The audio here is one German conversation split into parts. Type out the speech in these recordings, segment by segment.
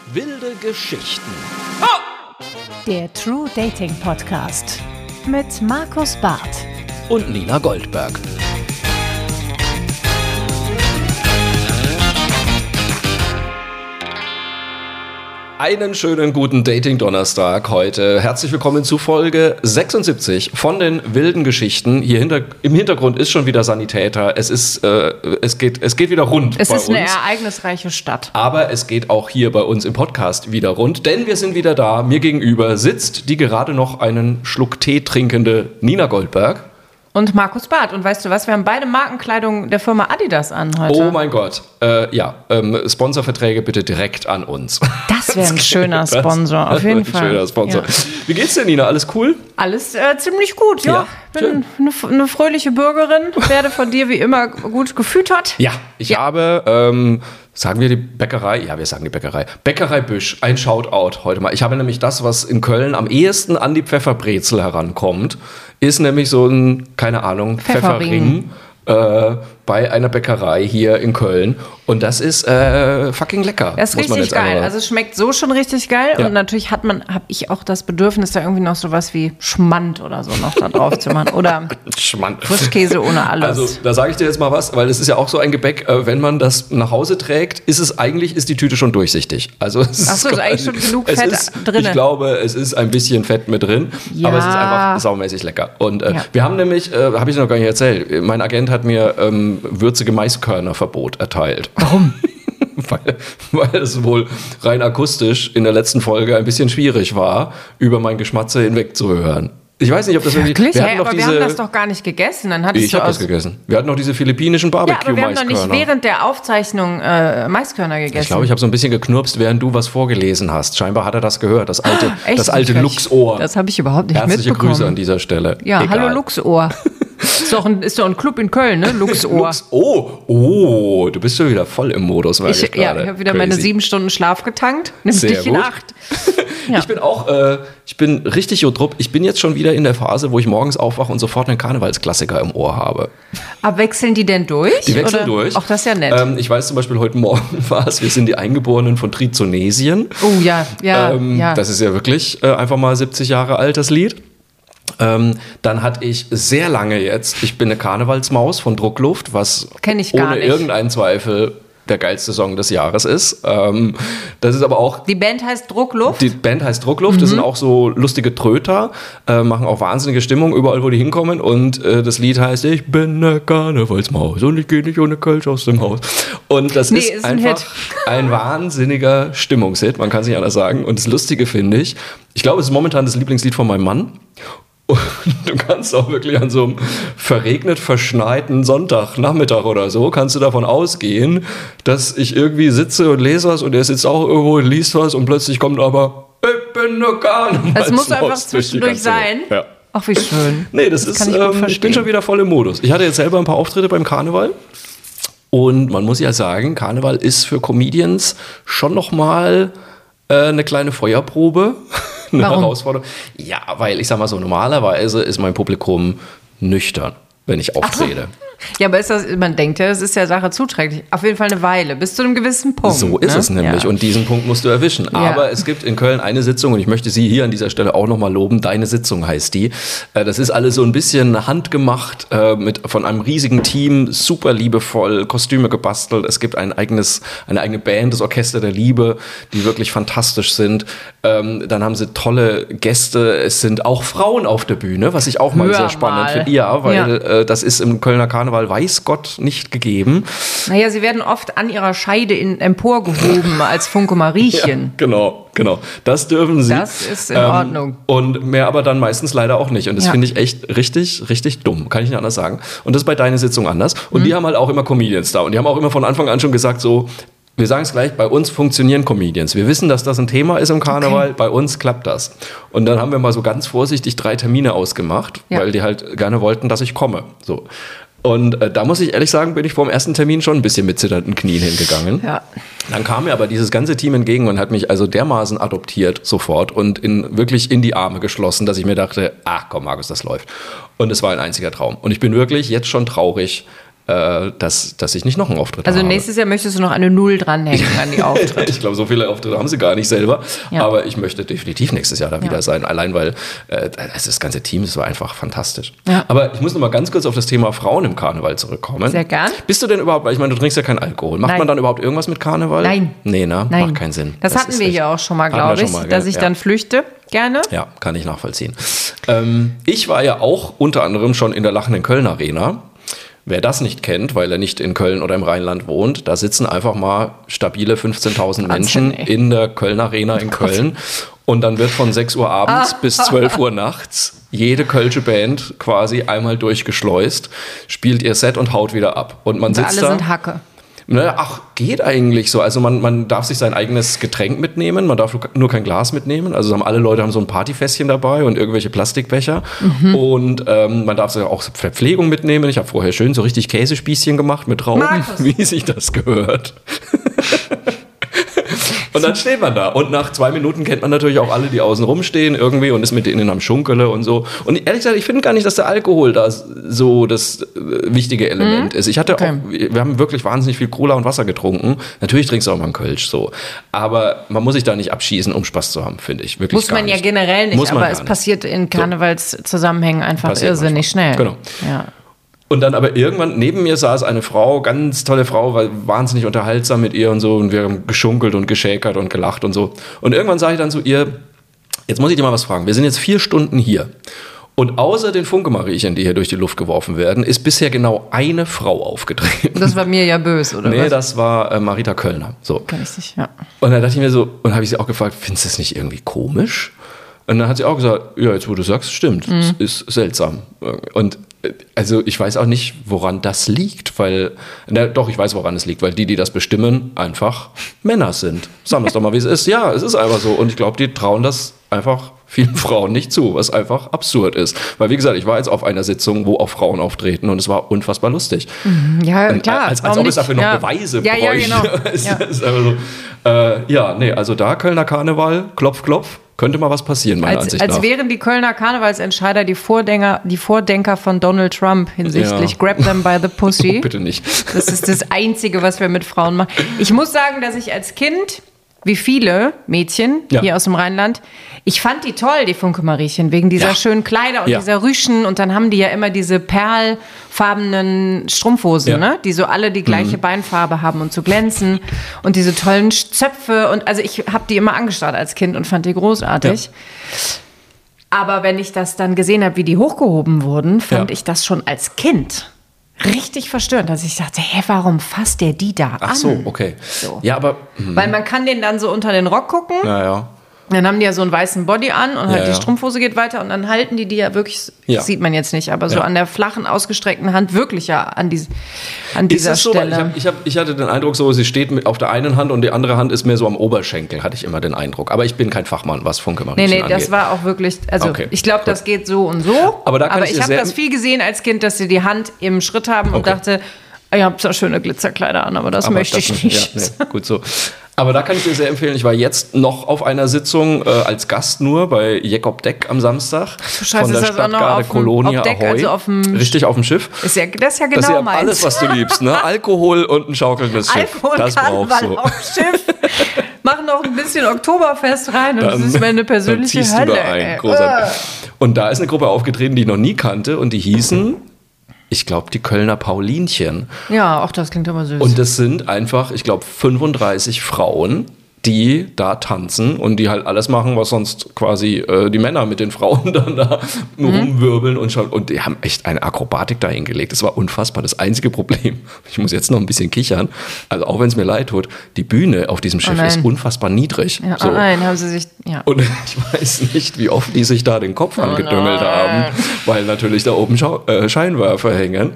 Wilde Geschichten. Der True Dating Podcast mit Markus Barth Und Nina Goldberg. Einen schönen guten Dating-Donnerstag heute. Herzlich willkommen zu Folge 76 von den wilden Geschichten. Hier im Hintergrund ist schon wieder Sanitäter. Es geht wieder rund bei uns. Es ist eine ereignisreiche Stadt. Aber es geht auch hier bei uns im Podcast wieder rund, denn wir sind wieder da. Mir gegenüber sitzt die gerade noch einen Schluck Tee trinkende Nina Goldberg. Und Markus Barth. Und weißt du was, wir haben beide Markenkleidung der Firma Adidas an heute. Oh mein Gott. Sponsorverträge bitte direkt an uns. Das wäre ein schöner Sponsor, auf jeden Fall. Ein schöner Sponsor. Ja. Wie geht's dir, Nina? Alles cool? Alles ziemlich gut, ja. Bin eine fröhliche Bürgerin, werde von dir wie immer gut gefüttert. Ja, ich habe, sagen wir die Bäckerei? Ja, wir sagen die Bäckerei. Bäckerei Büsch, ein Shoutout heute mal. Ich habe nämlich das, was in Köln am ehesten an die Pfefferbrezel herankommt, ist nämlich so ein, keine Ahnung, Pfefferring bei einer Bäckerei hier in Köln. Und das ist fucking lecker. Das ist richtig geil. Also es schmeckt so schon richtig geil. Ja. Und natürlich habe ich auch das Bedürfnis, da irgendwie noch sowas wie Schmand oder so noch da drauf zu machen. Oder Schmand. Frischkäse ohne alles. Also da sage ich dir jetzt mal was, weil es ist ja auch so ein Gebäck, wenn man das nach Hause trägt, ist die Tüte schon durchsichtig. Also es ist eigentlich schon genug Fett drin. Ich glaube, es ist ein bisschen Fett mit drin, aber es ist einfach saumäßig lecker. Und wir haben nämlich, habe ich noch gar nicht erzählt, mein Agent hat mir würzige Maiskörnerverbot erteilt. Warum? weil es wohl rein akustisch in der letzten Folge ein bisschen schwierig war, über mein Geschmatze hinweg zu hören. Ich weiß nicht, ob das wirklich... Wir haben das doch gar nicht gegessen. Ich habe das gegessen. Wir hatten noch diese philippinischen Barbecue-Maiskörner. Ja, aber wir haben doch nicht während der Aufzeichnung Maiskörner gegessen. Ich glaube, ich habe so ein bisschen geknurpst, während du was vorgelesen hast. Scheinbar hat er das gehört, das alte Luchsohr. Das habe ich überhaupt nicht mitbekommen. Herzliche Grüße an dieser Stelle. Ja, egal. Hallo Luchsohr. Ist doch ein Club in Köln, ne? Luchsohr. Oh, du bist schon wieder voll im Modus. Ich habe wieder meine 7 Stunden Schlaf getankt. Nimm dich in 8. Ja. Ich bin richtig jodrup. Ich bin jetzt schon wieder in der Phase, wo ich morgens aufwache und sofort einen Karnevalsklassiker im Ohr habe. Aber wechseln die denn durch? Die wechseln durch. Ach, das ist ja nett. Ich weiß zum Beispiel, heute Morgen war es, wir sind die Eingeborenen von Trizonesien. Oh ja. Das ist ja wirklich einfach mal 70 Jahre alt, das Lied. Dann hatte ich sehr lange jetzt, ich bin eine Karnevalsmaus von Druckluft, was ohne irgendeinen Zweifel der geilste Song des Jahres ist. Das ist aber auch... Die Band heißt Druckluft? Die Band heißt Druckluft, das sind auch so lustige Tröter, machen auch wahnsinnige Stimmung überall, wo die hinkommen, und das Lied heißt Ich bin eine Karnevalsmaus und ich gehe nicht ohne Kölsch aus dem Haus. Und das ist einfach ein wahnsinniger Stimmungshit, man kann es nicht anders sagen. Und das Lustige finde ich glaube, es ist momentan das Lieblingslied von meinem Mann. Und du kannst auch wirklich an so einem verregnet, verschneiten Sonntagnachmittag oder so, kannst du davon ausgehen, dass ich irgendwie sitze und lese was und er sitzt auch irgendwo und liest was und plötzlich kommt aber, ich bin nur Karnevalsmaus. Das muss einfach zwischendurch sein. Ja. Ach, wie schön. Nee, ich bin schon wieder voll im Modus. Ich hatte jetzt selber ein paar Auftritte beim Karneval. Und man muss ja sagen, Karneval ist für Comedians schon nochmal eine kleine Feuerprobe. Eine Herausforderung. Ja, weil ich sag mal so, normalerweise ist mein Publikum nüchtern, wenn ich auftrete. Ja, aber man denkt ja, das ist ja Sache zuträglich. Auf jeden Fall eine Weile, bis zu einem gewissen Punkt. So ist es nämlich, und diesen Punkt musst du erwischen. Ja. Aber es gibt in Köln eine Sitzung, und ich möchte sie hier an dieser Stelle auch nochmal loben. Deine Sitzung heißt die. Das ist alles so ein bisschen handgemacht, von einem riesigen Team, super liebevoll, Kostüme gebastelt. Es gibt eine eigene Band, das Orchester der Liebe, die wirklich fantastisch sind. Dann haben sie tolle Gäste. Es sind auch Frauen auf der Bühne, was ich auch mal sehr spannend finde. Ja, weil das ist im Kölner Karneval weiß Gott nicht gegeben. Naja, sie werden oft an ihrer Scheide emporgehoben als Funke Mariechen. Ja, genau. Das dürfen sie. Das ist in Ordnung. Und mehr aber dann meistens leider auch nicht. Und das finde ich echt richtig, richtig dumm. Kann ich nicht anders sagen. Und das ist bei deiner Sitzung anders. Und die haben halt auch immer Comedians da. Und die haben auch immer von Anfang an schon gesagt so, wir sagen es gleich, bei uns funktionieren Comedians. Wir wissen, dass das ein Thema ist im Karneval. Okay. Bei uns klappt das. Und dann haben wir mal so ganz vorsichtig 3 Termine ausgemacht, weil die halt gerne wollten, dass ich komme. So. Und da muss ich ehrlich sagen, bin ich vor dem ersten Termin schon ein bisschen mit zitternden Knien hingegangen. Ja. Dann kam mir aber dieses ganze Team entgegen und hat mich also dermaßen adoptiert sofort und wirklich in die Arme geschlossen, dass ich mir dachte, ach komm Markus, das läuft. Und es war ein einziger Traum. Und ich bin wirklich jetzt schon traurig, dass ich nicht noch einen Auftritt habe. Also nächstes Jahr möchtest du noch eine 0 dranhängen an die Auftritte. Ich glaube, so viele Auftritte haben sie gar nicht selber. Ja. Aber ich möchte definitiv nächstes Jahr da wieder sein. Allein, weil das ganze Team, das war einfach fantastisch. Ja. Aber ich muss noch mal ganz kurz auf das Thema Frauen im Karneval zurückkommen. Sehr gern. Bist du denn überhaupt, weil ich meine, du trinkst ja keinen Alkohol. Macht man dann überhaupt irgendwas mit Karneval? Nein. Nee, ne? Nein. Macht keinen Sinn. Das hatten wir hier auch schon mal, glaube ich, dass ich dann flüchte. Gerne. Ja, kann ich nachvollziehen. Ich war ja auch unter anderem schon in der Lachenden Köln Arena. Wer das nicht kennt, weil er nicht in Köln oder im Rheinland wohnt, da sitzen einfach mal stabile 15.000 Menschen in der Köln Arena in Köln. Und dann wird von 6 Uhr abends bis 12 Uhr nachts jede kölsche Band quasi einmal durchgeschleust, spielt ihr Set und haut wieder ab. Und man sitzt alle sind Hacke. Ach, geht eigentlich so. Also man darf sich sein eigenes Getränk mitnehmen, man darf nur kein Glas mitnehmen. Also alle Leute haben so ein Partyfässchen dabei und irgendwelche Plastikbecher. Und man darf sich auch Verpflegung mitnehmen. Ich habe vorher schön so richtig Käsespießchen gemacht mit Trauben, wie sich das gehört. Und dann steht man da. Und nach 2 Minuten kennt man natürlich auch alle, die außen rumstehen irgendwie und ist mit denen am Schunkele und so. Und ehrlich gesagt, ich finde gar nicht, dass der Alkohol da so das wichtige Element ist. Wir haben wirklich wahnsinnig viel Cola und Wasser getrunken. Natürlich trinkst du auch mal einen Kölsch, so. Aber man muss sich da nicht abschießen, um Spaß zu haben, finde ich. Wirklich muss man ja generell nicht, aber es passiert in Karnevalszusammenhängen einfach irrsinnig schnell. Genau. Ja. Und dann aber irgendwann, neben mir saß eine Frau, ganz tolle Frau, war wahnsinnig unterhaltsam mit ihr und so. Und wir haben geschunkelt und geschäkert und gelacht und so. Und irgendwann sage ich dann zu ihr, jetzt muss ich dir mal was fragen. Wir sind jetzt 4 Stunden hier. Und außer den Funke-Mariechen, die hier durch die Luft geworfen werden, ist bisher genau eine Frau aufgetreten. Das war mir ja böse, oder was? Nee, das war Marita Köllner. So. Kenn ich nicht, ja. Und dann dachte ich mir so, und habe ich sie auch gefragt, findest du das nicht irgendwie komisch? Und dann hat sie auch gesagt, ja, jetzt wo du sagst, stimmt, es ist seltsam. Und also ich weiß auch nicht, woran das liegt, weil, doch, ich weiß, woran es liegt, weil die das bestimmen, einfach Männer sind. Sagen wir es doch mal, wie es ist. Ja, es ist einfach so. Und ich glaube, die trauen das einfach vielen Frauen nicht zu, was einfach absurd ist. Weil, wie gesagt, ich war jetzt auf einer Sitzung, wo auch Frauen auftreten und es war unfassbar lustig. Ja, klar. Als ob es dafür noch Beweise bräuchte. Ja, genau. Ist einfach so, also da Kölner Karneval, klopf, klopf. Könnte mal was passieren, meiner Ansicht nach. Als wären die Kölner Karnevalsentscheider die Vordenker von Donald Trump hinsichtlich Grab them by the pussy. Oh, bitte nicht. Das ist das Einzige, was wir mit Frauen machen. Ich muss sagen, dass ich als Kind, wie viele Mädchen hier aus dem Rheinland, ich fand die toll, die Funke-Mariechen, wegen dieser schönen Kleider und dieser Rüschen. Und dann haben die ja immer diese perlfarbenen Strumpfhosen, ne? Die so alle die gleiche Beinfarbe haben und so glänzen. Und diese tollen Zöpfe. Und also ich habe die immer angestarrt als Kind und fand die großartig. Ja. Aber wenn ich das dann gesehen habe, wie die hochgehoben wurden, fand ich das schon als Kind richtig verstörend, dass ich dachte, warum fasst der die da an? Ach so, okay. So. Ja, aber... Weil man kann den dann so unter den Rock gucken. Ja. Dann haben die ja so einen weißen Body an und halt die Strumpfhose geht weiter und dann halten die ja wirklich, das sieht man jetzt nicht, aber so an der flachen, ausgestreckten Hand wirklich ja an dieser Stelle. So, ich hatte den Eindruck, so sie steht auf der einen Hand und die andere Hand ist mehr so am Oberschenkel, hatte ich immer den Eindruck. Aber ich bin kein Fachmann, was Funke-Mariechen angeht. Das war auch wirklich, also ich glaube, das geht so und so. Aber ich habe das viel gesehen als Kind, dass sie die Hand im Schritt haben und dachte, ihr habt zwar schöne Glitzerkleider an, aber das möchte ich nicht. Ja, gut so. Aber da kann ich dir sehr empfehlen, ich war jetzt noch auf einer Sitzung als Gast nur bei Jakob Deck am Samstag von der Stadtgarde Kolonia Ahoy. Also richtig auf dem Schiff. Das ist ja genau meins. Das ist ja alles, was du liebst, ne? Alkohol und ein schaukelndes Schiff. Das brauchst du. Auf dem Schiff. Mach noch ein bisschen Oktoberfest rein und das ist meine persönliche dann ziehst Hölle. Du da ein. Großartig. Und da ist eine Gruppe aufgetreten, die ich noch nie kannte und die hießen... Ich glaube, die Kölner Paulinchen. Ja, auch das klingt aber süß. Und das sind einfach, ich glaube, 35 Frauen, die da tanzen und die halt alles machen, was sonst quasi die Männer mit den Frauen dann da rumwirbeln und schauen. Und die haben echt eine Akrobatik da hingelegt. Das war unfassbar. Das einzige Problem, ich muss jetzt noch ein bisschen kichern, also auch wenn es mir leid tut, die Bühne auf diesem Schiff ist unfassbar niedrig. Ja, so. Haben sie sich, Und ich weiß nicht, wie oft die sich da den Kopf angedüngelt haben, weil natürlich da oben Scheinwerfer hängen.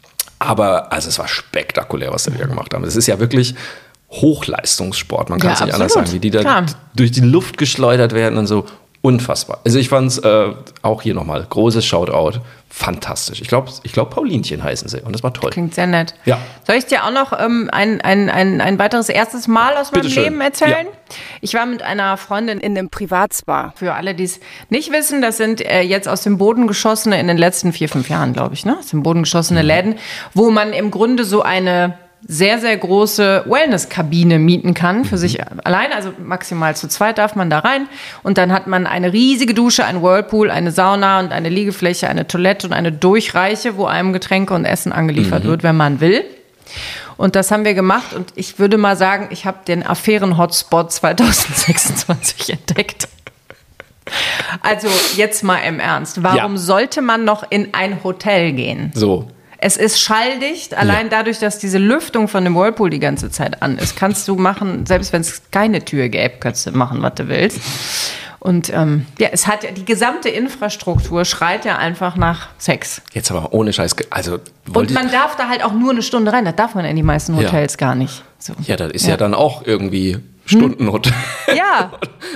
Aber also es war spektakulär, was sie da gemacht haben. Es ist ja wirklich... Hochleistungssport, man kann es nicht anders sagen, wie die da durch die Luft geschleudert werden und so. Unfassbar. Also ich fand es auch hier nochmal, großes Shoutout. fantastisch. Ich glaube, Paulinchen heißen sie und das war toll. Klingt sehr nett. Ja. Soll ich dir auch noch ein weiteres erstes Mal aus meinem Leben erzählen? Ja. Ich war mit einer Freundin in einem Privatspa. Für alle, die es nicht wissen, das sind jetzt aus dem Boden geschossene, in den letzten 4-5 Jahren, glaube ich, ne? Aus dem Boden geschossene Läden, wo man im Grunde so eine sehr, sehr große Wellness-Kabine mieten kann für sich alleine, also maximal zu zweit darf man da rein und dann hat man eine riesige Dusche, ein Whirlpool, eine Sauna und eine Liegefläche, eine Toilette und eine Durchreiche, wo einem Getränke und Essen angeliefert wird, wenn man will. Und das haben wir gemacht und ich würde mal sagen, ich habe den Affären-Hotspot 2026 entdeckt. Also jetzt mal im Ernst, warum sollte man noch in ein Hotel gehen? So. Es ist schalldicht, allein dadurch, dass diese Lüftung von dem Whirlpool die ganze Zeit an ist. Kannst du machen, selbst wenn es keine Tür gäbe, kannst du machen, was du willst. Und es hat ja, die gesamte Infrastruktur schreit ja einfach nach Sex. Jetzt aber ohne Scheiß. Also, und man darf da halt auch nur eine Stunde rein. Das darf man in die meisten Hotels gar nicht. So. Ja, das ist ja dann auch irgendwie Stundenhotel. Ja.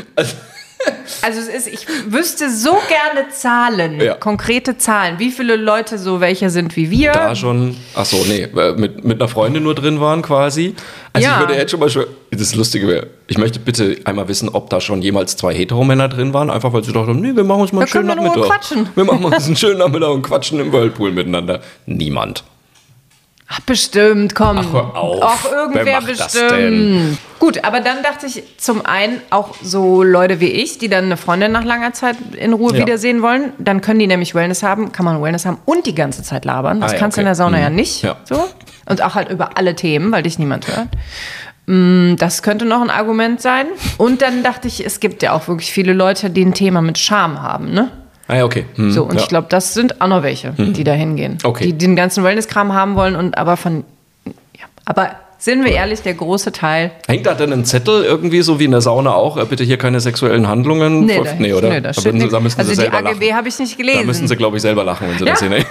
Also ich wüsste so gerne Zahlen, konkrete Zahlen, wie viele Leute so welche sind wie wir. Da schon, mit einer Freundin nur drin waren quasi. Also ich würde jetzt schon mal das Lustige wäre, ich möchte bitte einmal wissen, ob da schon jemals 2 Heteromänner drin waren, einfach weil sie dachten, nee, wir machen uns mal einen schönen Nachmittag. Wir machen uns einen schönen Nachmittag und quatschen im Whirlpool miteinander. Niemand. Ach, bestimmt, komm. Ach, hör auf. Auch irgendwer bestimmt. Gut, aber dann dachte ich zum einen auch so Leute wie ich, die dann eine Freundin nach langer Zeit in Ruhe wiedersehen wollen, dann können die nämlich Wellness haben, kann man Wellness haben und die ganze Zeit labern. Das kannst du in der Sauna ja nicht. Ja. So. Und auch halt über alle Themen, weil dich niemand hört. Das könnte noch ein Argument sein. Und dann dachte ich, es gibt ja auch wirklich viele Leute, die ein Thema mit Scham haben, ne? Ah ja, okay. So, und ich glaube, das sind auch noch welche, die da hingehen. Okay. Die den ganzen Wellness-Kram haben wollen und aber aber sind wir ehrlich, der große Teil. Hängt da denn ein Zettel irgendwie, so wie in der Sauna auch, bitte hier keine sexuellen Handlungen? Nee, oder? Nee, das stimmt nicht. Also die AGB habe ich nicht gelesen. Da müssen sie, glaube ich, selber lachen, wenn sie das sehen.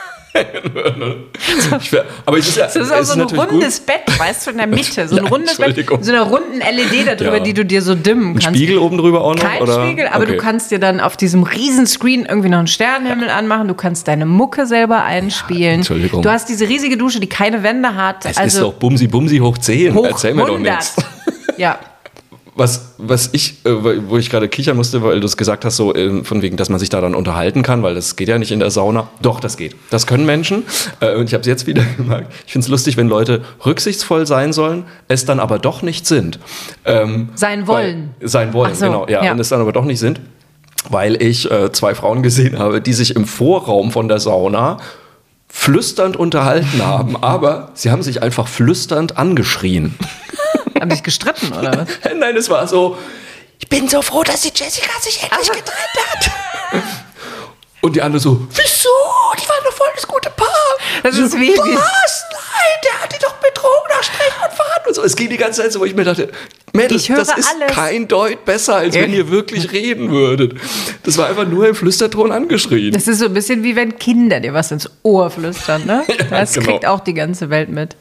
Aber das ist auch so ein rundes Bett, weißt du, in der Mitte. So ein rundes Bett, so einer runden LED darüber, die du dir so dimmen kannst. Ein Spiegel oben drüber auch noch? Kein Spiegel, aber du kannst dir dann auf diesem riesen Screen irgendwie noch einen Sternenhimmel anmachen. Du kannst deine Mucke selber einspielen. Entschuldigung. Du hast diese riesige Dusche, die keine Wände hat. Es ist doch Bumsi Bumsi hoch 10. Erzähl mir doch nichts. Ja. Was ich, wo ich gerade kichern musste, weil du es gesagt hast, so von wegen, dass man sich da dann unterhalten kann, weil das geht ja nicht in der Sauna. Doch, das geht. Das können Menschen. Und ich habe es jetzt wieder gemerkt. Ich finde es lustig, wenn Leute rücksichtsvoll sein sollen, es dann aber doch nicht sind. Sein wollen. Genau. Ja, und es dann aber doch nicht sind, weil ich 2 Frauen gesehen habe, die sich im Vorraum von der Sauna flüsternd unterhalten haben, aber sie haben sich einfach flüsternd angeschrien. Haben dich gestritten, oder was? Nein, es war so, ich bin so froh, dass die Jessica sich endlich getrennt hat. Und die andere so, wieso? Die waren doch voll das gute Paar. Das ist wie... Was? Nein, der hat die doch betrogen nach Strich und Faden und so. Es ging die ganze Zeit so, wo ich mir dachte, Mädels, das ist alles. Kein Deut besser, als wenn ihr wirklich reden würdet. Das war einfach nur im Flüsterton angeschrien. Das ist so ein bisschen wie wenn Kinder dir was ins Ohr flüstern, ne? Das kriegt auch die ganze Welt mit.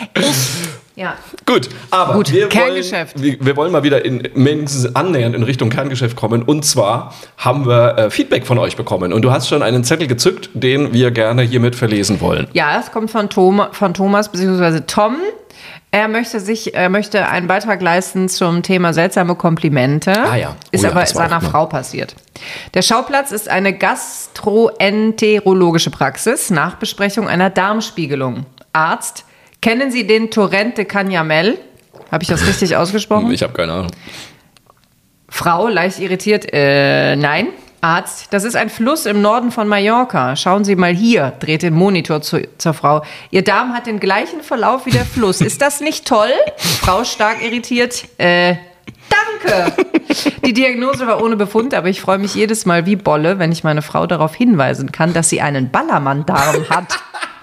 Ja. Gut, aber Kerngeschäft. Wir wollen mal wieder mindestens annähernd in Richtung Kerngeschäft kommen. Und zwar haben wir Feedback von euch bekommen. Und du hast schon einen Zettel gezückt, den wir gerne hiermit verlesen wollen. Ja, es kommt von Thomas bzw. Tom. Er möchte einen Beitrag leisten zum Thema seltsame Komplimente. Ah ja. Ist aber seiner Frau passiert. Der Schauplatz ist eine gastroenterologische Praxis, Nachbesprechung einer Darmspiegelung. Arzt: Kennen Sie den Torrent de Canyamel? Habe ich das richtig ausgesprochen? Ich habe keine Ahnung. Frau, leicht irritiert, nein. Arzt: Das ist ein Fluss im Norden von Mallorca. Schauen Sie mal hier, dreht den Monitor zur Frau. Ihr Darm hat den gleichen Verlauf wie der Fluss. Ist das nicht toll? Frau, stark irritiert, danke. Die Diagnose war ohne Befund, aber ich freue mich jedes Mal wie Bolle, wenn ich meine Frau darauf hinweisen kann, dass sie einen Ballermann-Darm hat.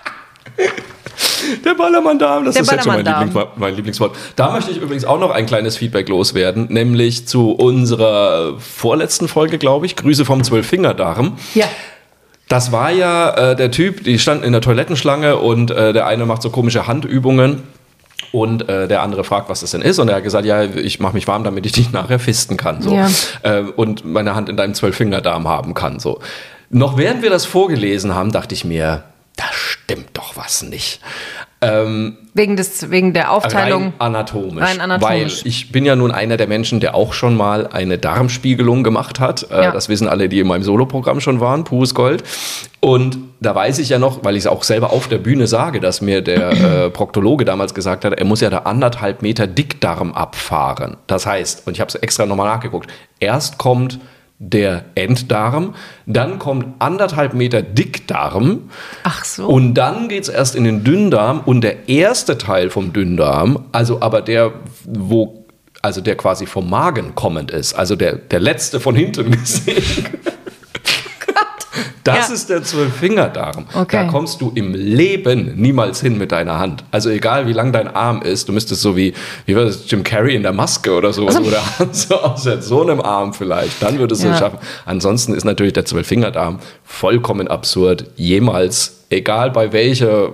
Der Ballermann-Darm, das ist jetzt schon mein Lieblingswort. Da möchte ich übrigens auch noch ein kleines Feedback loswerden, nämlich zu unserer vorletzten Folge, glaube ich, Grüße vom 12-Finger-Darm. Ja. Das war ja der Typ, die standen in der Toilettenschlange und der eine macht so komische Handübungen und der andere fragt, was das denn ist, und er hat gesagt, ja, ich mache mich warm, damit ich dich nachher fisten kann. So. Ja. Und meine Hand in deinem 12-Finger-Darm haben kann. So. noch während wir das vorgelesen haben, dachte ich mir, da stimmt doch was nicht. Wegen der Aufteilung? Rein anatomisch. Weil ich bin ja nun einer der Menschen, der auch schon mal eine Darmspiegelung gemacht hat. Das wissen alle, die in meinem Soloprogramm schon waren, pures Gold. Und da weiß ich ja noch, weil ich es auch selber auf der Bühne sage, dass mir der Proktologe damals gesagt hat, er muss ja da 1,5 Meter Dickdarm abfahren. Das heißt, und ich habe es extra nochmal nachgeguckt, erst kommt der Enddarm, dann kommt 1,5 Meter Dickdarm. Ach so. Und dann geht es erst in den Dünndarm und der erste Teil vom Dünndarm, also aber der quasi vom Magen kommend ist, also der letzte von hinten gesehen. Das ist der 12-Finger-Darm. Okay. Da kommst du im Leben niemals hin mit deiner Hand. Also egal, wie lang dein Arm ist, du müsstest so wie war das, Jim Carrey in der Maske oder so, wo der Hand so aussieht, so einem Arm vielleicht, dann würdest du es schaffen. Ansonsten ist natürlich der 12-Finger-Darm vollkommen absurd. Jemals, egal bei welcher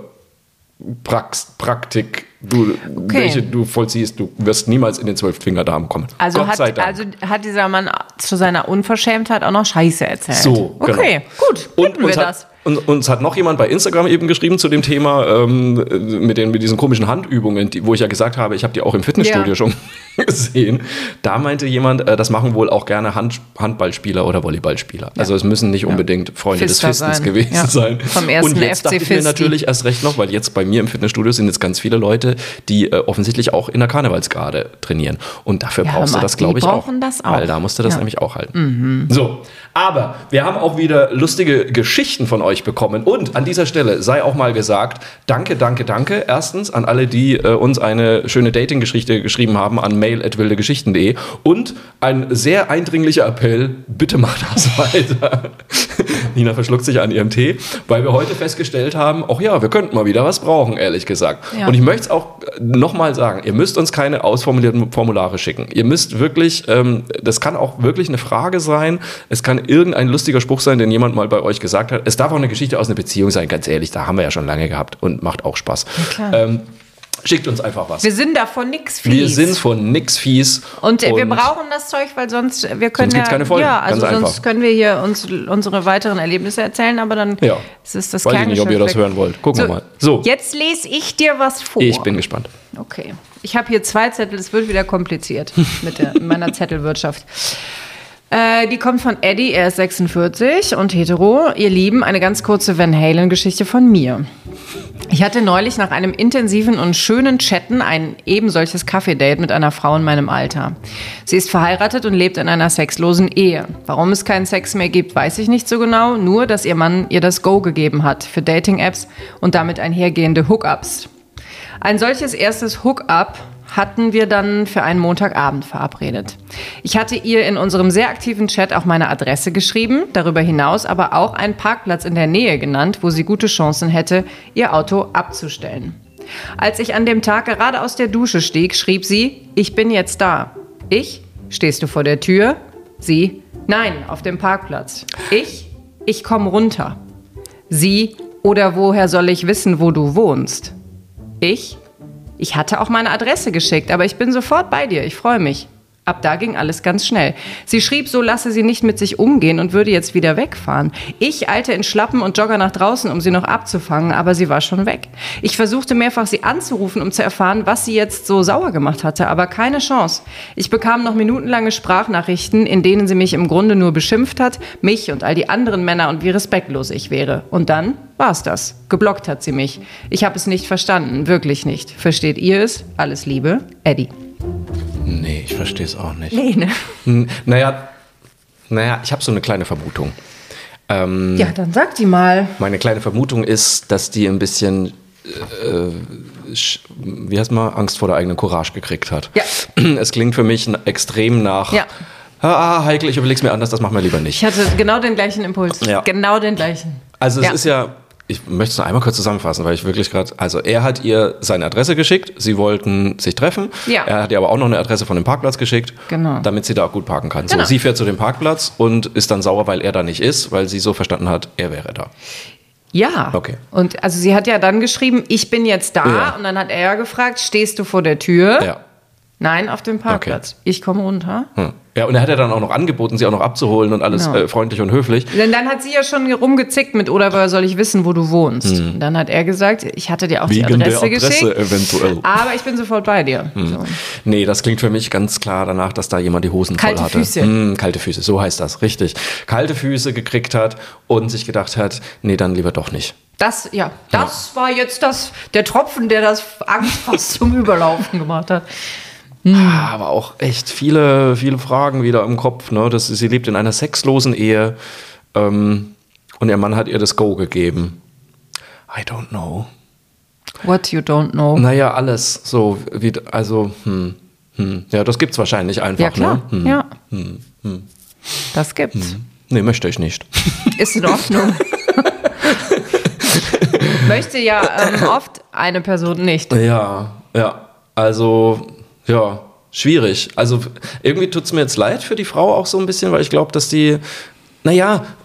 Praktik welche du vollziehst, du wirst niemals in den 12-Finger-Darm kommen. Also hat dieser Mann zu seiner Unverschämtheit auch noch Scheiße erzählt. So, okay, genau. Gut, finden wir das. Und uns hat noch jemand bei Instagram eben geschrieben zu dem Thema mit diesen komischen Handübungen, wo ich ja gesagt habe, ich habe die auch im Fitnessstudio schon gesehen. Da meinte jemand, das machen wohl auch gerne Handballspieler oder Volleyballspieler. Ja. Also es müssen nicht unbedingt Freunde des Fistens gewesen sein. Vom ersten und jetzt dachte ich mir natürlich erst recht noch, weil jetzt bei mir im Fitnessstudio sind jetzt ganz viele Leute, die offensichtlich auch in der Karnevalsgarde trainieren. Und dafür brauchst du das, glaube ich, auch. Das auch. Weil da musst du das nämlich auch halten. So, aber wir haben auch wieder lustige Geschichten von euch bekommen. Und an dieser Stelle sei auch mal gesagt, danke. Erstens an alle, die uns eine schöne Dating-Geschichte geschrieben haben an mail@wildegeschichten.de. Und ein sehr eindringlicher Appell, bitte macht das weiter. Nina verschluckt sich an ihrem Tee, weil wir heute festgestellt haben, wir könnten mal wieder was brauchen, ehrlich gesagt. Ja. Und ich möchte es auch nochmal sagen, ihr müsst uns keine ausformulierten Formulare schicken. Ihr müsst wirklich, das kann auch wirklich eine Frage sein, es kann irgendein lustiger Spruch sein, den jemand mal bei euch gesagt hat. Es darf auch eine Geschichte aus einer Beziehung sein, ganz ehrlich, da haben wir ja schon lange gehabt und macht auch Spaß. Schickt uns einfach was. Wir sind davon nix fies. Und wir brauchen das Zeug, weil sonst gibt's keine Folge. Ja, also sonst können wir hier unsere weiteren Erlebnisse erzählen, aber dann ist es das Weiß ich nicht, ob ihr das hören wollt. Gucken wir mal. So. Jetzt lese ich dir was vor. Ich bin gespannt. Okay. Ich habe hier 2 Zettel, es wird wieder kompliziert mit meiner Zettelwirtschaft. Die kommt von Eddie, er ist 46 und hetero. Ihr Lieben, eine ganz kurze Van Halen-Geschichte von mir. Ich hatte neulich nach einem intensiven und schönen Chatten ein eben solches Kaffee-Date mit einer Frau in meinem Alter. Sie ist verheiratet und lebt in einer sexlosen Ehe. Warum es keinen Sex mehr gibt, weiß ich nicht so genau. Nur, dass ihr Mann ihr das Go gegeben hat für Dating-Apps und damit einhergehende Hookups. Ein solches erstes Hookup hatten wir dann für einen Montagabend verabredet. Ich hatte ihr in unserem sehr aktiven Chat auch meine Adresse geschrieben, darüber hinaus aber auch einen Parkplatz in der Nähe genannt, wo sie gute Chancen hätte, ihr Auto abzustellen. Als ich an dem Tag gerade aus der Dusche stieg, schrieb sie, ich bin jetzt da. Ich, stehst du vor der Tür? Sie, nein, auf dem Parkplatz. Ich komme runter. Sie, oder woher soll ich wissen, wo du wohnst? Ich hatte auch meine Adresse geschickt, aber ich bin sofort bei dir. Ich freue mich. Ab da ging alles ganz schnell. Sie schrieb, so lasse sie nicht mit sich umgehen und würde jetzt wieder wegfahren. Ich eilte in Schlappen und Jogger nach draußen, um sie noch abzufangen, aber sie war schon weg. Ich versuchte mehrfach, sie anzurufen, um zu erfahren, was sie jetzt so sauer gemacht hatte, aber keine Chance. Ich bekam noch minutenlange Sprachnachrichten, in denen sie mich im Grunde nur beschimpft hat, mich und all die anderen Männer und wie respektlos ich wäre. Und dann war's das. Geblockt hat sie mich. Ich habe es nicht verstanden, wirklich nicht. Versteht ihr es? Alles Liebe, Eddie. Nee, ich verstehe es auch nicht. Nee, ne? Naja, ich habe so eine kleine Vermutung. Ja, dann sag die mal. Meine kleine Vermutung ist, dass die ein bisschen, wie heißt man, Angst vor der eigenen Courage gekriegt hat. Ja. Es klingt für mich extrem nach, Heikle, ich überleg's mir anders, das machen wir lieber nicht. Ich hatte genau den gleichen Impuls. Ja. Genau den gleichen. Also es ist ja... Ich möchte es noch einmal kurz zusammenfassen, weil ich wirklich gerade, also er hat ihr seine Adresse geschickt, sie wollten sich treffen, er hat ihr aber auch noch eine Adresse von dem Parkplatz geschickt, damit sie da auch gut parken kann. Genau. So, sie fährt zu dem Parkplatz und ist dann sauer, weil er da nicht ist, weil sie so verstanden hat, er wäre da. Ja, okay. Und also sie hat ja dann geschrieben, ich bin jetzt da und dann hat er ja gefragt, stehst du vor der Tür? Ja. Nein, auf dem Parkplatz. Okay. Ich komme runter. Ja, und er hat ja dann auch noch angeboten, sie auch noch abzuholen und alles freundlich und höflich. Denn dann hat sie ja schon rumgezickt mit, oder woher soll ich wissen, wo du wohnst? Und dann hat er gesagt, ich hatte dir auch die Adresse geschickt. Eventuell. Aber ich bin sofort bei dir. So. Nee, das klingt für mich ganz klar danach, dass da jemand die Hosen voll hatte. Kalte Füße. Kalte Füße, so heißt das, richtig. Kalte Füße gekriegt hat und sich gedacht hat, nee, dann lieber doch nicht. Das war jetzt der Tropfen, der das Angst fast zum Überlaufen gemacht hat. Aber auch echt viele Fragen wieder im Kopf. Ne? Sie lebt in einer sexlosen Ehe und ihr Mann hat ihr das Go gegeben. I don't know. What you don't know? Naja, alles. So, Ja, das gibt's wahrscheinlich einfach. Ja, klar. Ne? Ja. Das gibt's. Nee, möchte ich nicht. Ist in Ordnung. Möchte ja oft eine Person nicht. Ja. Also... Ja, schwierig. Also irgendwie tut es mir jetzt leid für die Frau auch so ein bisschen, weil ich glaube, dass die, die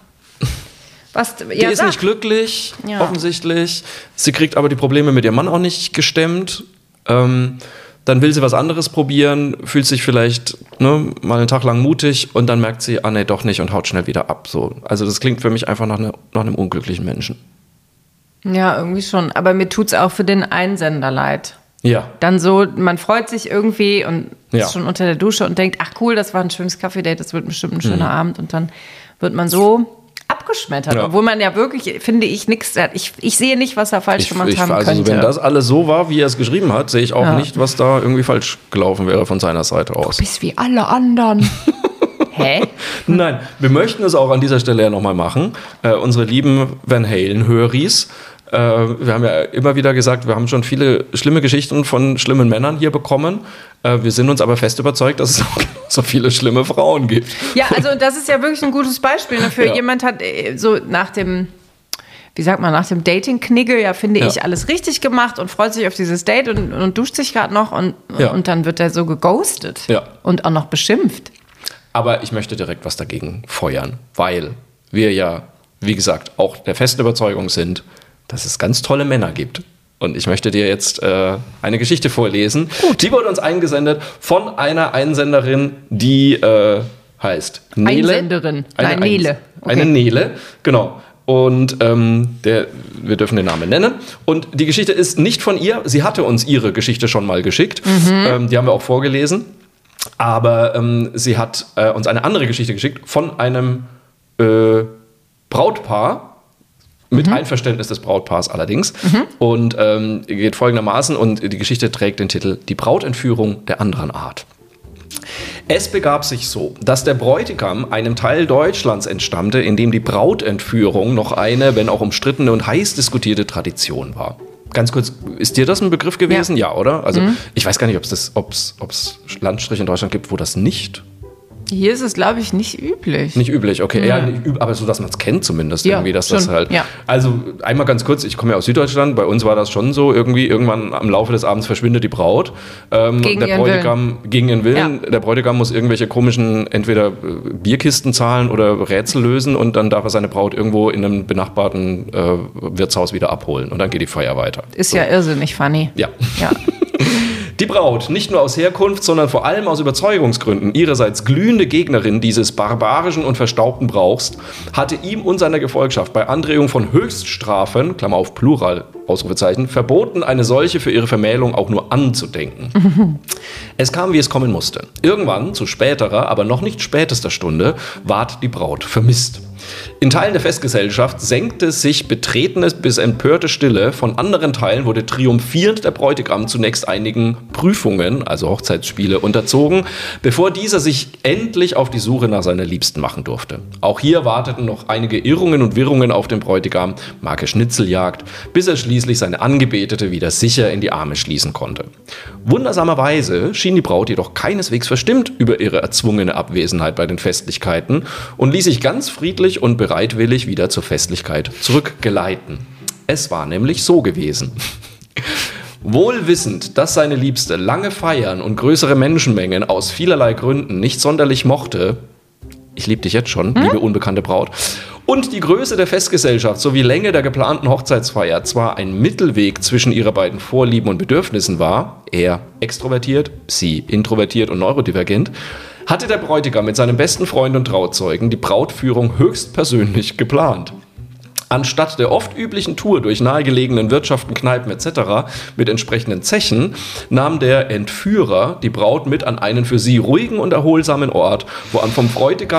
ist nicht glücklich, offensichtlich. Sie kriegt aber die Probleme mit ihrem Mann auch nicht gestemmt. Dann will sie was anderes probieren, fühlt sich vielleicht mal einen Tag lang mutig und dann merkt sie, nee, doch nicht und haut schnell wieder ab. So. Also das klingt für mich einfach nach einem unglücklichen Menschen. Ja, irgendwie schon. Aber mir tut es auch für den Einsender leid. Ja. Dann so, man freut sich irgendwie und ist schon unter der Dusche und denkt, ach cool, das war ein schönes Kaffee-Date, das wird bestimmt ein schöner Abend. Und dann wird man so abgeschmettert, obwohl man ja wirklich, finde ich, nichts hat. Ich sehe nicht, was er falsch gemacht haben könnte. Also wenn das alles so war, wie er es geschrieben hat, sehe ich auch nicht, was da irgendwie falsch gelaufen wäre von seiner Seite aus. Du bist wie alle anderen. Hä? Nein, wir möchten es auch an dieser Stelle ja nochmal machen. Unsere lieben Van Halen-Höris. Wir haben ja immer wieder gesagt, wir haben schon viele schlimme Geschichten von schlimmen Männern hier bekommen. Wir sind uns aber fest überzeugt, dass es auch so viele schlimme Frauen gibt. Ja, also das ist ja wirklich ein gutes Beispiel dafür. Ja. Jemand hat so nach dem Dating-Knigge, finde ich, alles richtig gemacht und freut sich auf dieses Date und duscht sich gerade noch und dann wird er so geghostet und auch noch beschimpft. Aber ich möchte direkt was dagegen feuern, weil wir ja, wie gesagt, auch der festen Überzeugung sind, dass es ganz tolle Männer gibt. Und ich möchte dir jetzt eine Geschichte vorlesen. Gut. Die wurde uns eingesendet von einer Einsenderin, die heißt Nele. Einsenderin? Nele. Okay. Eine Nele, genau. Und wir dürfen den Namen nennen. Und die Geschichte ist nicht von ihr. Sie hatte uns ihre Geschichte schon mal geschickt. Die haben wir auch vorgelesen. Aber sie hat uns eine andere Geschichte geschickt von einem Brautpaar. Mit Einverständnis des Brautpaars allerdings. Und geht folgendermaßen, und die Geschichte trägt den Titel Die Brautentführung der anderen Art. Es begab sich so, dass der Bräutigam einem Teil Deutschlands entstammte, in dem die Brautentführung noch eine, wenn auch umstrittene und heiß diskutierte Tradition war. Ganz kurz, ist dir das ein Begriff gewesen? Ja, oder? Also ich weiß gar nicht, ob es Landstriche in Deutschland gibt, wo das nicht... Hier ist es, glaube ich, nicht üblich. Nicht üblich, okay. Ja, aber so, dass man es kennt zumindest irgendwie, dass schon, das halt... Ja. Also einmal ganz kurz, ich komme ja aus Süddeutschland, bei uns war das schon so, irgendwie irgendwann am Laufe des Abends verschwindet die Braut. Gegen ihren Willen. Ja. Der Bräutigam muss irgendwelche komischen, entweder Bierkisten zahlen oder Rätsel lösen und dann darf er seine Braut irgendwo in einem benachbarten Wirtshaus wieder abholen und dann geht die Feier weiter. Ist ja irrsinnig funny. Ja. Die Braut, nicht nur aus Herkunft, sondern vor allem aus Überzeugungsgründen, ihrerseits glühende Gegnerin dieses barbarischen und verstaubten Brauchs, hatte ihm und seiner Gefolgschaft bei Andrehung von Höchststrafen, Klammer auf Plural, Ausrufezeichen, verboten, eine solche für ihre Vermählung auch nur anzudenken. Es kam, wie es kommen musste. Irgendwann, zu späterer, aber noch nicht spätester Stunde, ward die Braut vermisst. In Teilen der Festgesellschaft senkte sich betretene bis empörte Stille. Von anderen Teilen wurde triumphierend der Bräutigam zunächst einigen Prüfungen, also Hochzeitsspiele, unterzogen, bevor dieser sich endlich auf die Suche nach seiner Liebsten machen durfte. Auch hier warteten noch einige Irrungen und Wirrungen auf den Bräutigam, Marke Schnitzeljagd, bis er schließlich seine Angebetete wieder sicher in die Arme schließen konnte. Wundersamerweise schien die Braut jedoch keineswegs verstimmt über ihre erzwungene Abwesenheit bei den Festlichkeiten und ließ sich ganz friedlich und bereitwillig wieder zur Festlichkeit zurückgeleiten. Es war nämlich so gewesen. Wohl wissend, dass seine Liebste lange Feiern und größere Menschenmengen aus vielerlei Gründen nicht sonderlich mochte, Ich liebe dich jetzt schon, liebe unbekannte Braut. Und die Größe der Festgesellschaft sowie Länge der geplanten Hochzeitsfeier zwar ein Mittelweg zwischen ihrer beiden Vorlieben und Bedürfnissen war, er extrovertiert, sie introvertiert und neurodivergent, hatte der Bräutigam mit seinem besten Freund und Trauzeugen die Brautführung höchstpersönlich geplant. Anstatt der oft üblichen Tour durch nahegelegenen Wirtschaften, Kneipen etc. mit entsprechenden Zechen, nahm der Entführer die Braut mit an einen für sie ruhigen und erholsamen Ort, wo ein vom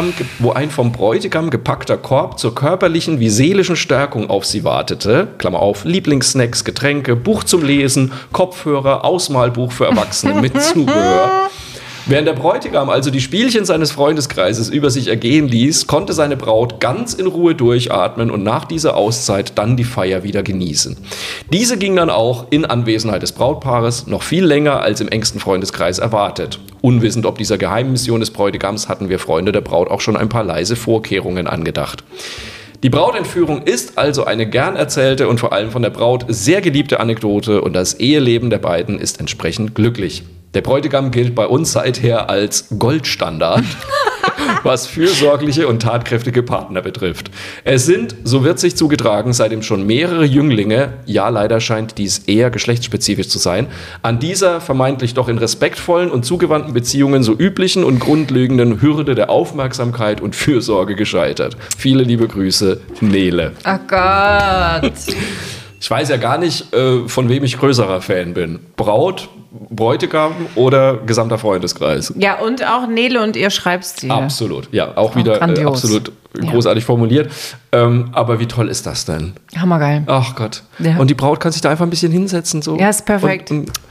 Bräutigam gepackter Korb zur körperlichen wie seelischen Stärkung auf sie wartete, Klammer auf, Lieblingssnacks, Getränke, Buch zum Lesen, Kopfhörer, Ausmalbuch für Erwachsene mit Zubehör. Während der Bräutigam also die Spielchen seines Freundeskreises über sich ergehen ließ, konnte seine Braut ganz in Ruhe durchatmen und nach dieser Auszeit dann die Feier wieder genießen. Diese ging dann auch in Anwesenheit des Brautpaares noch viel länger als im engsten Freundeskreis erwartet. Unwissend ob dieser Geheimmission des Bräutigams hatten wir Freunde der Braut auch schon ein paar leise Vorkehrungen angedacht. Die Brautentführung ist also eine gern erzählte und vor allem von der Braut sehr geliebte Anekdote und das Eheleben der beiden ist entsprechend glücklich. Der Bräutigam gilt bei uns seither als Goldstandard, was fürsorgliche und tatkräftige Partner betrifft. Es sind, so wird sich zugetragen, seitdem schon mehrere Jünglinge, ja leider scheint dies eher geschlechtsspezifisch zu sein, an dieser vermeintlich doch in respektvollen und zugewandten Beziehungen so üblichen und grundlegenden Hürde der Aufmerksamkeit und Fürsorge gescheitert. Viele liebe Grüße, Nele. Ach Gott. Ich weiß ja gar nicht, von wem ich größerer Fan bin. Braut, Bräutigam oder gesamter Freundeskreis? Ja, und auch Nele und ihr Schreibstil. Absolut, ja, auch wieder absolut großartig formuliert. Aber wie toll ist das denn? Hammergeil. Ach Gott. Ja. Und die Braut kann sich da einfach ein bisschen hinsetzen. So. Ja, ist perfekt.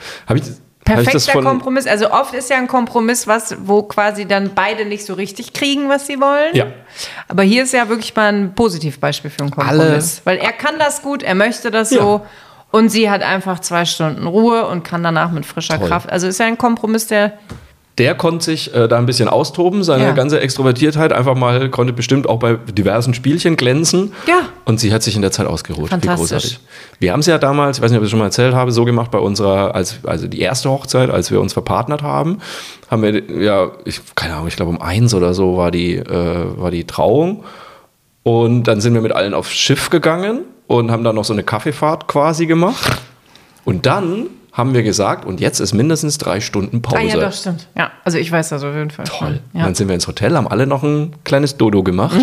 Perfekter Kompromiss. Also oft ist ja ein Kompromiss wo quasi dann beide nicht so richtig kriegen, was sie wollen. Ja. Aber hier ist ja wirklich mal ein Positivbeispiel für einen Kompromiss. Weil er kann das gut, er möchte das so. Und sie hat einfach 2 Stunden Ruhe und kann danach mit frischer Kraft. Also ist ja ein Kompromiss, Der konnte sich da ein bisschen austoben, seine ganze Extrovertiertheit konnte bestimmt auch bei diversen Spielchen glänzen. Ja. Und sie hat sich in der Zeit ausgeruht. Fantastisch. Wie großartig. Wir haben es ja damals, ich weiß nicht, ob ich es schon mal erzählt habe, so gemacht bei unserer, also die erste Hochzeit, als wir uns verpartnert haben wir, keine Ahnung, ich glaube um 1 oder so war die Trauung. Und dann sind wir mit allen aufs Schiff gegangen und haben dann noch so eine Kaffeefahrt quasi gemacht. Und dann haben wir gesagt, und jetzt ist mindestens 3 Stunden Pause. Ah ja, das stimmt. Ja, also ich weiß das auf jeden Fall. Toll. Ja. Dann sind wir ins Hotel, haben alle noch ein kleines Dodo gemacht.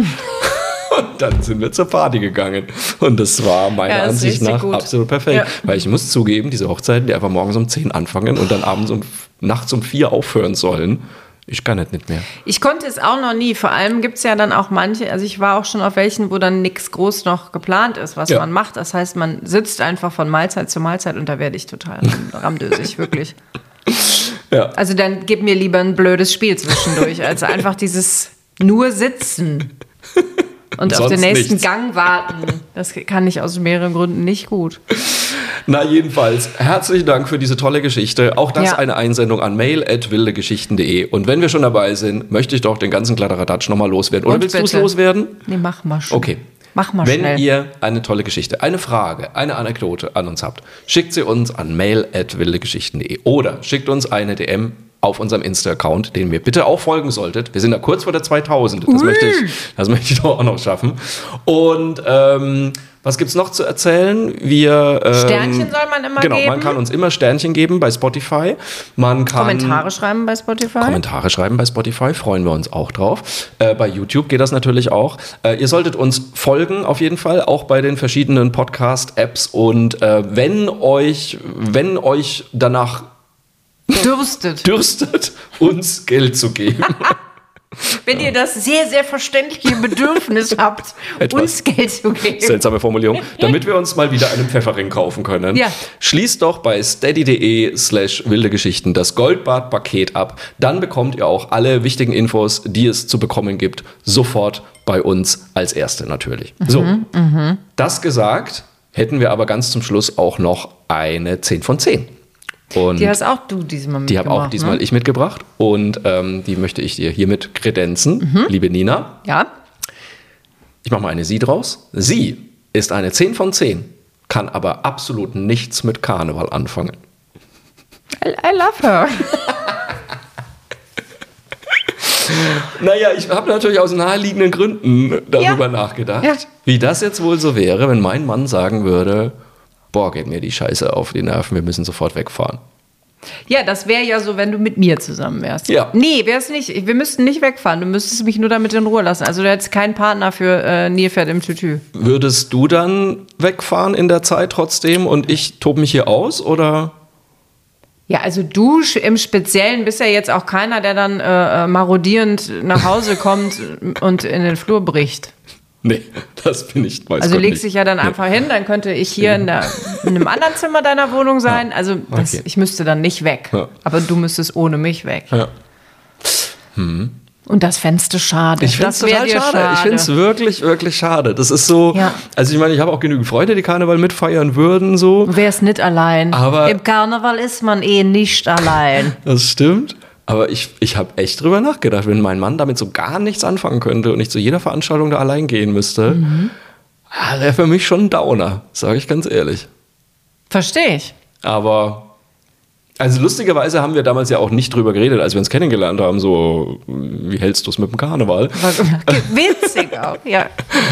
Und dann sind wir zur Party gegangen. Und das war meiner Ansicht nach absolut perfekt. Ja. Weil ich muss zugeben, diese Hochzeiten, die einfach morgens um 10 anfangen und dann nachts um 4 aufhören sollen, ich kann das nicht mehr. Ich konnte es auch noch nie. Vor allem gibt es ja dann auch manche, also ich war auch schon auf welchen, wo dann nichts groß noch geplant ist, was man macht. Das heißt, man sitzt einfach von Mahlzeit zu Mahlzeit und da werde ich total ramdösig, wirklich. Ja. Also dann gib mir lieber ein blödes Spiel zwischendurch, als einfach dieses nur sitzen und auf den nächsten Gang warten. Das kann ich aus mehreren Gründen nicht gut. Na jedenfalls, herzlichen Dank für diese tolle Geschichte. Auch das eine Einsendung an mail@wildegeschichten.de. Und wenn wir schon dabei sind, möchte ich doch den ganzen Kladderadatsch nochmal loswerden. Oder willst du es loswerden? Nee, mach mal schon. Okay. Mach mal schnell. Wenn ihr eine tolle Geschichte, eine Frage, eine Anekdote an uns habt, schickt sie uns an mail@wildegeschichten.de oder schickt uns eine DM auf unserem Insta-Account, den ihr bitte auch folgen solltet. Wir sind da kurz vor der 2000. Das möchte ich doch auch noch schaffen. Und was gibt's noch zu erzählen? Sternchen soll man immer geben. Genau, man kann uns immer Sternchen geben bei Spotify. Man kann Kommentare schreiben bei Spotify. Freuen wir uns auch drauf. Bei YouTube geht das natürlich auch. Ihr solltet uns folgen auf jeden Fall, auch bei den verschiedenen Podcast-Apps. Und wenn euch danach dürstet, uns Geld zu geben. Wenn ihr das sehr, sehr verständliche Bedürfnis habt, uns Geld zu geben. Seltsame Formulierung. Damit wir uns mal wieder einen Pfefferring kaufen können. Ja. Schließt doch bei steady.de/wildegeschichten das Goldbart-Paket ab. Dann bekommt ihr auch alle wichtigen Infos, die es zu bekommen gibt, sofort bei uns als Erste natürlich. So, das gesagt, hätten wir aber ganz zum Schluss auch noch eine 10 von 10. Und die hast auch du diesmal mitgebracht. Die habe auch diesmal ich mitgebracht und die möchte ich dir hiermit kredenzen, liebe Nina. Ja. Ich mache mal eine Sie draus. Sie ist eine 10 von 10, kann aber absolut nichts mit Karneval anfangen. I love her. Naja, ich habe natürlich aus naheliegenden Gründen darüber nachgedacht, wie das jetzt wohl so wäre, wenn mein Mann sagen würde, boah, geht mir die Scheiße auf die Nerven, wir müssen sofort wegfahren. Ja, das wäre ja so, wenn du mit mir zusammen wärst. Ja. Nee, wär's nicht. Wir müssten nicht wegfahren. Du müsstest mich nur damit in Ruhe lassen. Also du hättest keinen Partner für Nilpferd im Tütü. Würdest du dann wegfahren in der Zeit trotzdem und ich tobe mich hier aus, oder? Ja, also du im Speziellen bist ja jetzt auch keiner, der dann marodierend nach Hause kommt und in den Flur bricht. Nee, das bin ich. Also du legst dich ja dann einfach hin, dann könnte ich hier in einem anderen Zimmer deiner Wohnung sein. Also ich müsste dann nicht weg, aber du müsstest ohne mich weg. Ja. Und das fändest du schade. Ich finde es total schade. Ich finde es wirklich, wirklich schade. Das ist so, also ich meine, ich habe auch genügend Freunde, die Karneval mitfeiern würden. So. Du wärst nicht allein. Aber im Karneval ist man nicht allein. Das stimmt. Aber ich habe echt drüber nachgedacht, wenn mein Mann damit so gar nichts anfangen könnte und ich zu jeder Veranstaltung da allein gehen müsste, wäre für mich schon ein Downer, sage ich ganz ehrlich. Verstehe ich. Aber, also lustigerweise haben wir damals ja auch nicht drüber geredet, als wir uns kennengelernt haben, so, wie hältst du es mit dem Karneval? Witzig auch, ja.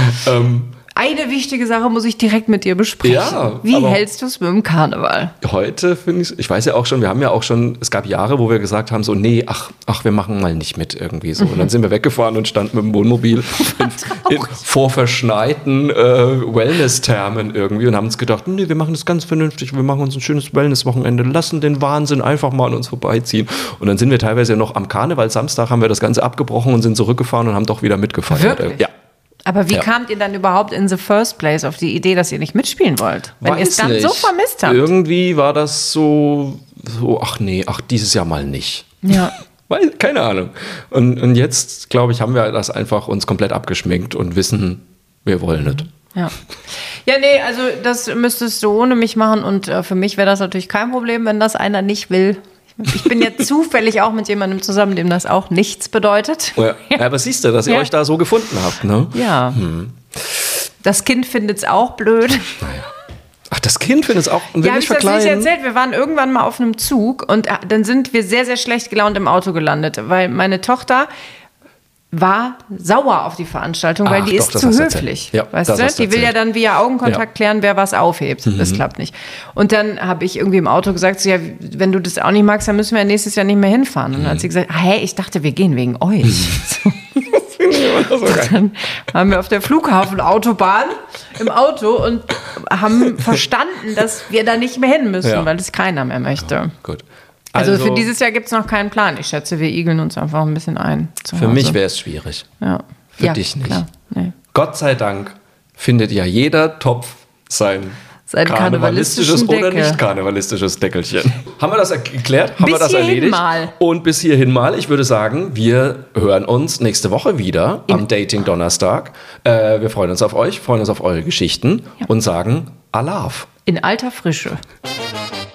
Eine wichtige Sache muss ich direkt mit dir besprechen. Ja, wie hältst du es mit dem Karneval? Heute finde ich weiß ja auch schon, wir haben ja auch schon, es gab Jahre, wo wir gesagt haben, so, nee, ach, wir machen mal nicht mit irgendwie so. Und dann sind wir weggefahren und standen mit dem Wohnmobil vor verschneiten Wellness-Thermen irgendwie und haben uns gedacht, nee, wir machen das ganz vernünftig, wir machen uns ein schönes Wellness-Wochenende, lassen den Wahnsinn einfach mal an uns vorbeiziehen. Und dann sind wir teilweise noch am Karneval, Samstag haben wir das Ganze abgebrochen und sind zurückgefahren und haben doch wieder mitgefeiert. Wirklich? Ja. Aber wie kamt ihr dann überhaupt in the first place auf die Idee, dass ihr nicht mitspielen wollt? Wenn ihr es dann so vermisst habt. Irgendwie war das so, ach, dieses Jahr mal nicht. Ja. Keine Ahnung. Und jetzt, glaube ich, haben wir das einfach uns komplett abgeschminkt und wissen, wir wollen nicht. Ja. Ja, nee, also das müsstest du ohne mich machen und für mich wäre das natürlich kein Problem, wenn das einer nicht will. Ich bin ja zufällig auch mit jemandem zusammen, dem das auch nichts bedeutet. Ja, aber siehst du, dass ihr euch da so gefunden habt, ne? Ja. Das Kind findet es auch blöd. Naja. Ach, das Kind findet es auch ja, habe ich das nicht erzählt? Wir waren irgendwann mal auf einem Zug und dann sind wir sehr, sehr schlecht gelaunt im Auto gelandet, weil meine Tochter war sauer auf die Veranstaltung, weil die ist zu höflich. Ja, weißt du? Die will ja dann via Augenkontakt klären, wer was aufhebt. Das klappt nicht. Und dann habe ich irgendwie im Auto gesagt, so, ja, wenn du das auch nicht magst, dann müssen wir nächstes Jahr nicht mehr hinfahren. Und dann hat sie gesagt, hey, ich dachte, wir gehen wegen euch. Dann waren wir auf der Flughafenautobahn im Auto und haben verstanden, dass wir da nicht mehr hin müssen, weil es keiner mehr möchte. Ja, gut. Also für dieses Jahr gibt es noch keinen Plan. Ich schätze, wir igeln uns einfach ein bisschen ein. Für mich wäre es schwierig. Ja. Für dich nicht. Klar. Nee. Gott sei Dank findet ja jeder Topf sein karnevalistisches oder nicht karnevalistisches Deckelchen. Haben wir das geklärt? Haben wir das erledigt? Mal. Und bis hierhin mal. Ich würde sagen, wir hören uns nächste Woche wieder am Dating-Donnerstag. Wir freuen uns auf euch, freuen uns auf eure Geschichten und sagen Alaf. In alter Frische.